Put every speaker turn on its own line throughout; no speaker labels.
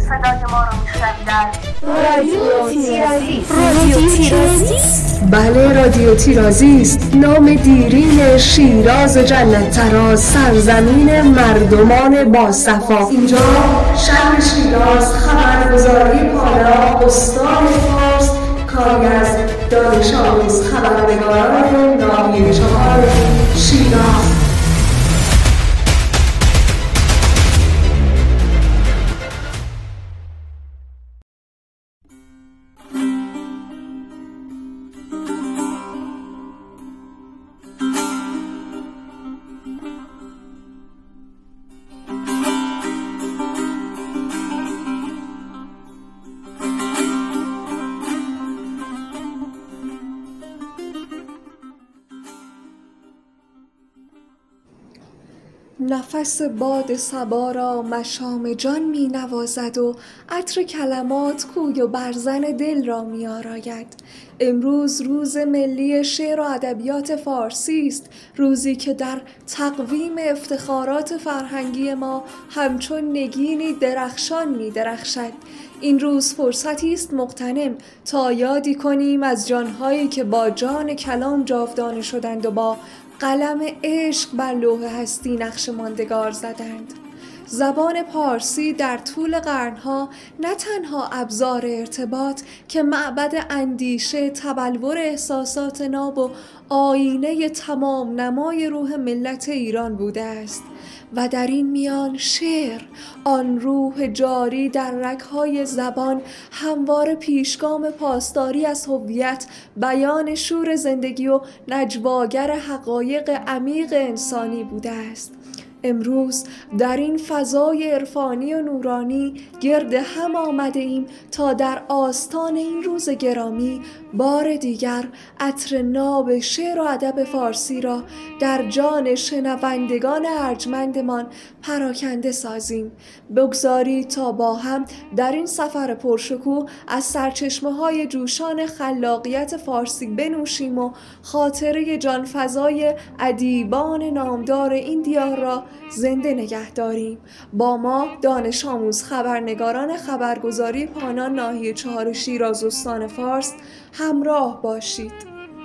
صدای ما رو میشنوید در
رادیو تیرازیست. رادیو تیرازیست؟
بله، رادیو تیرازیست، نام دیرین شیراز جنت تراز، سرزمین مردمان باصفا. اینجا شهر شیراز، خبرگزاری پانا، استان فارس، کاری از دانش آموز خبرنگاران ناحیه 4 شیراز.
نفس باد صبا را مشام جان می نوازد و عطر کلمات کوی و برزن دل را می آراید. امروز روز ملی شعر و ادبیات فارسی است، روزی که در تقویم افتخارات فرهنگی ما همچون نگینی درخشان می درخشد. این روز فرصتی است مغتنم تا یادی کنیم از جانهایی که با جان کلام جاودانه شدند و با قلم عشق بر لوح هستی نقش ماندگار زدند. زبان پارسی در طول قرنها نه تنها ابزار ارتباط که معبد اندیشه، تبلور احساسات ناب و آینه تمام نمای روح ملت ایران بوده است و در این میان شعر، آن روح جاری در رگ‌های زبان، همواره پیشگام پاسداری از هویت، بیان شور زندگی و نجواگر حقایق عمیق انسانی بوده است. امروز در این فضای عرفانی و نورانی گرد هم آمده ایم تا در آستان این روز گرامی بار دیگر عطر ناب شعر و ادب فارسی را در جان شنوندگان ارجمندمان پراکنده سازیم. بگذارید تا با هم در این سفر پرشکوه از سرچشمه‌های جوشان خلاقیت فارسی بنوشیم و خاطره جانفزای ادیبان نامدار این دیار را زنده نگه داریم. با ما دانش آموز خبرنگاران خبرگزاری پانا ناحیه 4 شیراز استان فارس همراه باشید.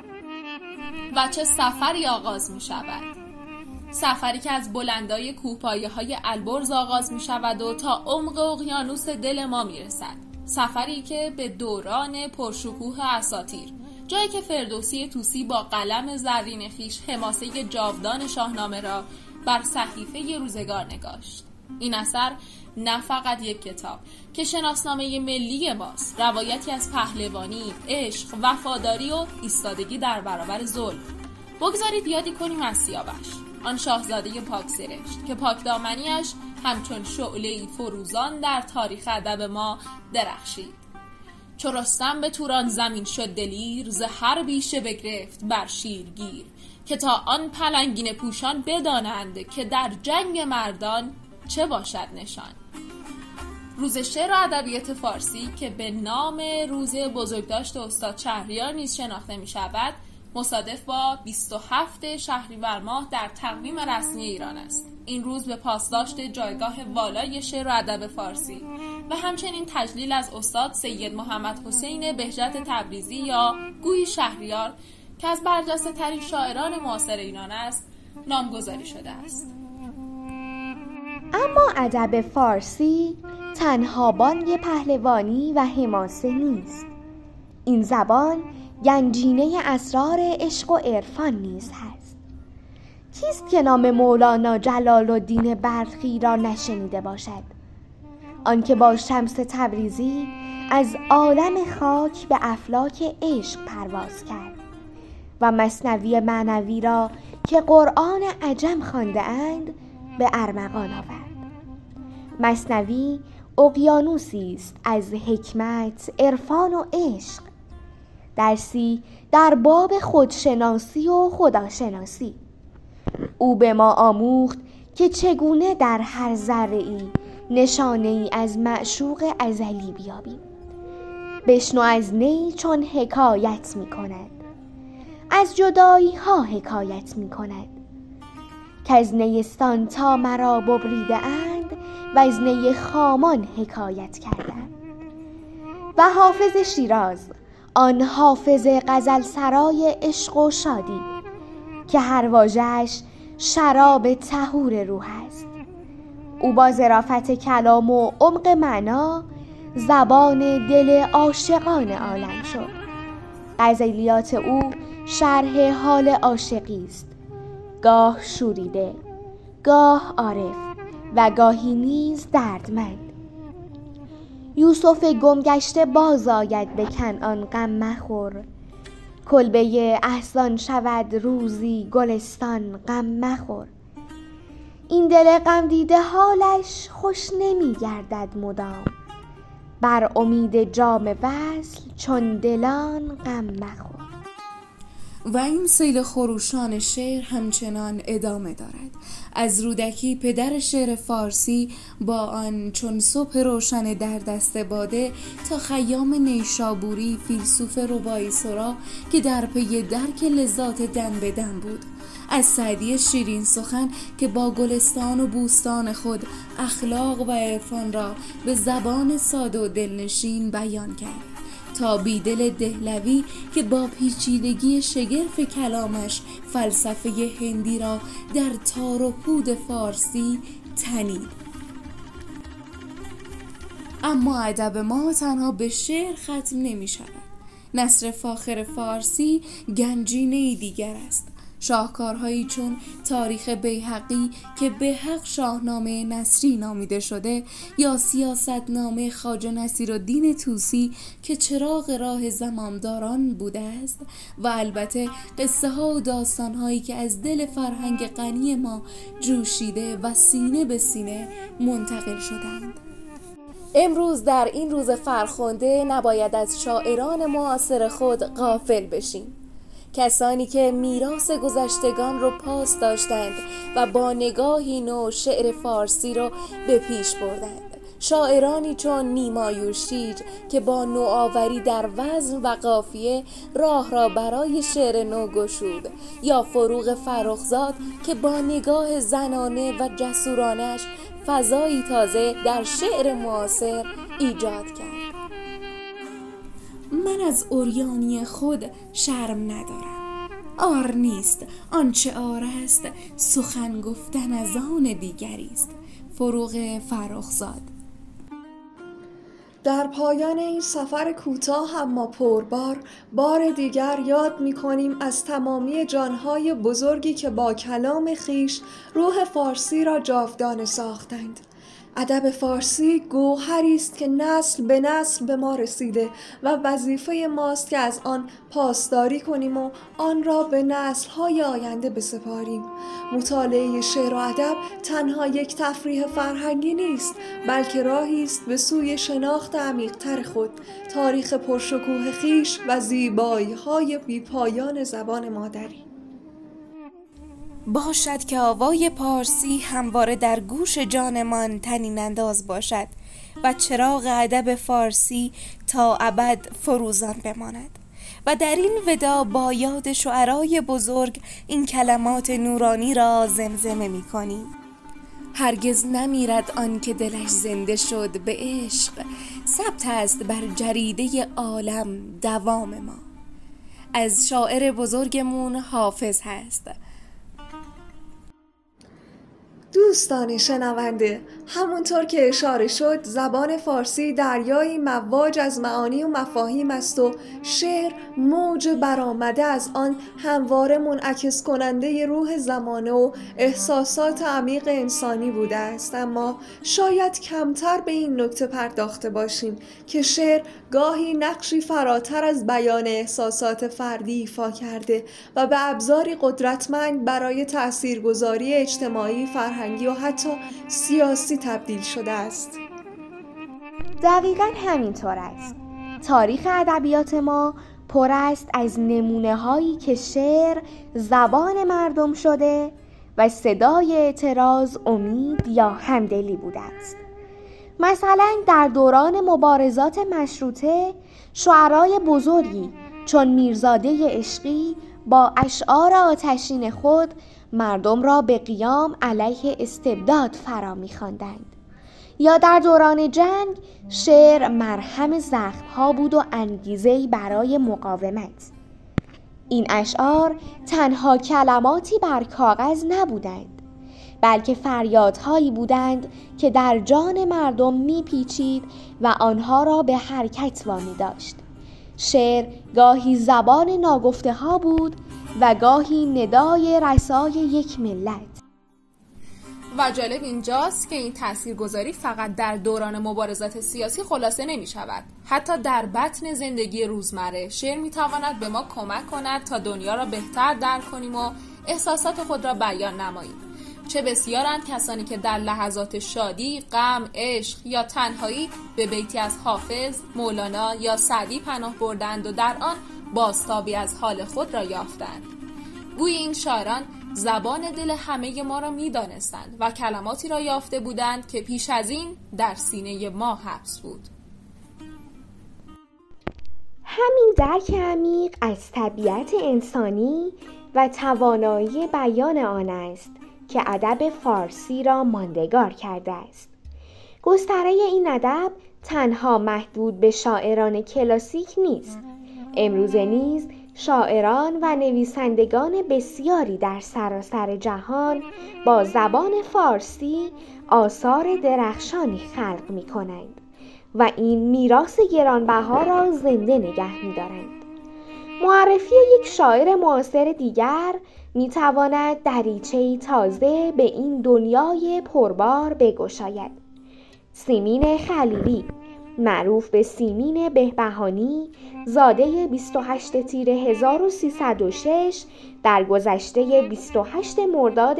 و چه سفری آغاز می شود؟ سفری که از بلندای کوهپایه‌های البرز آغاز می شود و تا عمق اقیانوس دل ما می رسد. سفری که به دوران پرشکوه اساطیر، جایی که فردوسی طوسی با قلم زرین خویش حماسه جاودان شاهنامه را بر صحیفه روزگار نگاشت. این اثر نه فقط یک کتاب که شناسنامه ملی ماست، روایتی از پهلوانی، عشق، وفاداری و ایستادگی در برابر ظلم. بگذارید یادی کنیم از سیاوش، آن شاهزاده پاکسرشت که پاکدامنیش همچون شعله‌ای فروزان در تاریخ ادب ما درخشید. چو رستم به توران زمین شد دلیر، ز هر بیشه بگرفت بر شیرگیر. که تا آن پلنگین پوشان بدانند که در جنگ مردان چه باشد نشان. روز شعر و ادبیات فارسی که به نام روز بزرگداشت استاد شهریار نیز شناخته می شود، مصادف با 27 شهریور ماه در تقویم رسمی ایران است. این روز به پاسداشت جایگاه والای شعر و ادب فارسی و همچنین تجلیل از استاد سید محمد حسین بهجت تبریزی یا گویی شهریار که از برجسته ترین شاعران معاصر ایران است نامگذاری شده است.
اما ادب فارسی تنها بانگ پهلوانی و حماسه نیست. این زبان گنجینه اسرار عشق و عرفان نیز هست. کیست که نام مولانا جلال الدین بلخی را نشنیده باشد؟ آنکه با شمس تبریزی از عالم خاک به افلاک عشق پرواز کرد و مثنوی معنوی را که قرآن عجم خوانده اند به ارمغان آورد. مثنوی اقیانوسی است از حکمت، عرفان و عشق، درسی در باب خودشناسی و خداشناسی. او به ما آموخت که چگونه در هر ذره‌ای نشانه‌ای از معشوق ازلی بیابیم. بشنو از نی چون حکایت می کند، از جدایی ها حکایت می کند، که از نیستان تا مرا ببریده اند و از نی خامان حکایت کردند. و حافظ شیراز، آن حافظ غزل سرای عشق و شادی که هر واژه‌اش شراب طهور روح است، او با ظرافت کلام و عمق معنا زبان دل عاشقان عالم شد. غزلیات او شرح حال عاشقی است، گاه شوریده، گاه عارف و گاهی نیز دردمند. یوسف گمگشته باز آید به کنعان غم مخور، کلبه احزان شود روزی گلستان غم مخور. این دل غم دیده حالش خوش نمی گردد مدام، بر امید جام وصل چون دلان غم مخور.
و این سیل خروشان شعر همچنان ادامه دارد. از رودکی پدر شعر فارسی با آن چون صبح روشن در دست باده تا خیام نیشابوری فیلسوف رباعی سرا که در پی درک لذات دم به دم بود. از سعدی شیرین سخن که با گلستان و بوستان خود اخلاق و عرفان را به زبان ساده و دلنشین بیان کرد، تا بیدل دهلوی که با پیچیدگی شگرف کلامش فلسفه هندی را در تار و پود فارسی تنید. اما ادب ما تنها به شعر ختم نمی شود. نثر فاخر فارسی گنجینه‌ای دیگر است. شاهکارهایی چون تاریخ بیهقی که بهق شاهنامه نثری نامیده شده، یا سیاستنامه خواجه نصیرالدین طوسی که چراغ راه زمامداران بوده است، و البته قصه ها و داستان هایی که از دل فرهنگ غنی ما جوشیده و سینه به سینه منتقل شدند. امروز در این روز فرخنده نباید از شاعران معاصر خود غافل بشیم. کسانی که میراث گذشتگان رو پاس داشتند و با نگاهی نو شعر فارسی رو به پیش بردند. شاعرانی چون نیما یوشیج که با نوآوری در وزن و قافیه راه را برای شعر نو گشود، یا فروغ فرخزاد که با نگاه زنانه و جسورانش فضایی تازه در شعر معاصر ایجاد کرد. من از عریانی خود شرم ندارم. عار نیست آنچه عار است، سخن گفتن از آن دیگری است. فروغ فرخزاد.
در پایان این سفر کوتاه اما پربار، بار دیگر یاد می‌کنیم از تمامی جانهای بزرگی که با کلام خیش روح فارسی را جاودانه ساختند. ادب فارسی گوهری است که نسل به نسل به ما رسیده و وظیفه ماست که از آن پاسداری کنیم و آن را به نسل‌های آینده بسپاریم. مطالعه شعر و ادب تنها یک تفریح فرهنگی نیست، بلکه راهی است به سوی شناخت عمیق‌تر خود، تاریخ پرشکوه خویش و زیبایی‌های بی‌پایان زبان مادری.
باشد که آوای پارسی همواره در گوش جانمان طنین انداز باشد و چراغ ادب فارسی تا ابد فروزان بماند. و در این ودا با یاد شعرای بزرگ این کلمات نورانی را زمزمه می کنیم. هرگز نمیرد آن که دلش زنده شد به عشق، ثبت است بر جریده عالم دوام ما. از شاعر بزرگمون حافظ هست.
دوستان شنونده، همونطور که اشاره شد زبان فارسی دریایی مواج از معانی و مفاهیم است و شعر موج برآمده از آن همواره منعکس کننده روح زمانه و احساسات عمیق انسانی بوده است. اما شاید کمتر به این نکته پرداخته باشیم که شعر گاهی نقشی فراتر از بیان احساسات فردی ایفا کرده و به ابزاری قدرتمند برای تاثیرگذاری اجتماعی، فرهنگی و حتی سیاسی تبدیل شده است.
دقیقاً همینطور است. تاریخ ادبیات ما پر است از نمونه هایی که شعر زبان مردم شده و صدای اعتراض، امید یا همدلی بوده است. مثلا در دوران مبارزات مشروطه شاعرای بزرگی چون میرزاده عشقی با اشعار آتشین خود مردم را به قیام علیه استبداد فرا می‌خواندند. یا در دوران جنگ شعر مرهم زخم‌ها بود و انگیزه‌ای برای مقاومت. این اشعار تنها کلماتی بر کاغذ نبودند، بلکه فریادهایی بودند که در جان مردم میپیچید و آنها را به حرکت وامی داشت. شعر گاهی زبان ناگفته ها بود و گاهی ندای رسای یک ملت.
و جالب اینجاست که این تاثیرگذاری فقط در دوران مبارزات سیاسی خلاصه نمی شود. حتی در بطن زندگی روزمره شعر می تواند به ما کمک کند تا دنیا را بهتر درک کنیم و احساسات خود را بیان نماییم. چه بسیارند کسانی که در لحظات شادی، غم، عشق یا تنهایی به بیتی از حافظ، مولانا یا سعدی پناه بردند و در آن بازتابی از حال خود را یافتند. گویی این شاعران زبان دل همه ما را می دانستند و کلماتی را یافته بودند که پیش از این در سینه ما حبس بود.
همین درک عمیق از طبیعت انسانی و توانایی بیان آن است که ادب فارسی را ماندگار کرده است. گستره این ادب تنها محدود به شاعران کلاسیک نیست. امروزه نیز شاعران و نویسندگان بسیاری در سراسر جهان با زبان فارسی آثار درخشانی خلق می کنند و این میراث گرانبها را زنده نگه می دارند. معرفی یک شاعر معاصر دیگر می تواند دریچه‌ای تازه به این دنیای پربار بگشاید. سیمین خلیلی، معروف به سیمین بهبهانی، زاده 28 تیر 1306 در گذشته 28 مرداد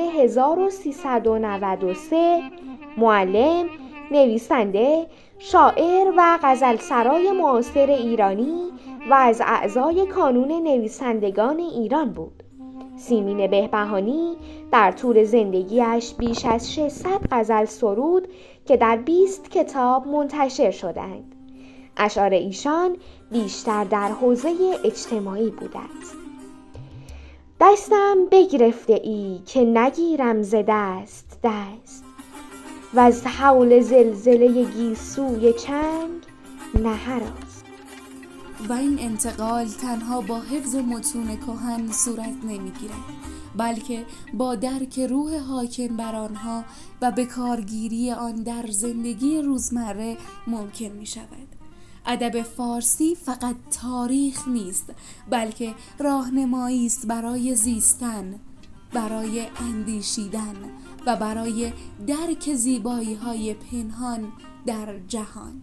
1393، معلم، نویسنده، شاعر و غزلسرای معاصر ایرانی و از اعضای کانون نویسندگان ایران بود. سیمین بهبهانی در طول زندگیش بیش از 600 غزل سرود که در 20 کتاب منتشر شدند. اشعار ایشان بیشتر در حوزه اجتماعی بوده است. دستم بگرفته ای که نگیرم ز دست دست، و از حول زلزله گیسوی چنگ نه هراس.
و این انتقال تنها با حفظ متون کهن صورت نمیگیرد، بلکه با درک روح حاکم بر آنها و به کارگیری آن در زندگی روزمره ممکن می شود. ادب فارسی فقط تاریخ نیست، بلکه راهنمایی است برای زیستن، برای اندیشیدن و برای درک زیبایی‌های پنهان در جهان.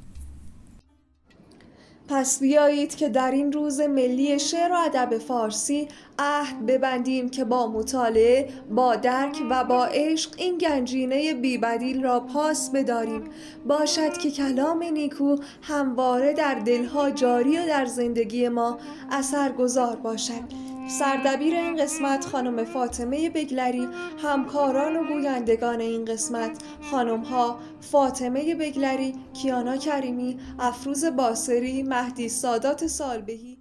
پس بیایید که در این روز ملی شعر و ادب فارسی عهد ببندیم که با مطالعه، با درک و با عشق این گنجینه بی‌بدیل را پاس بداریم. باشد که کلام نیکو همواره در دلها جاری و در زندگی ما اثرگذار باشد. سردبیر این قسمت خانم فاطمه بگلری، همکاران و گویندگان این قسمت خانم‌ها فاطمه بگلری، کیانا کریمی، افروز باصری، مهدی سادات سالبهی.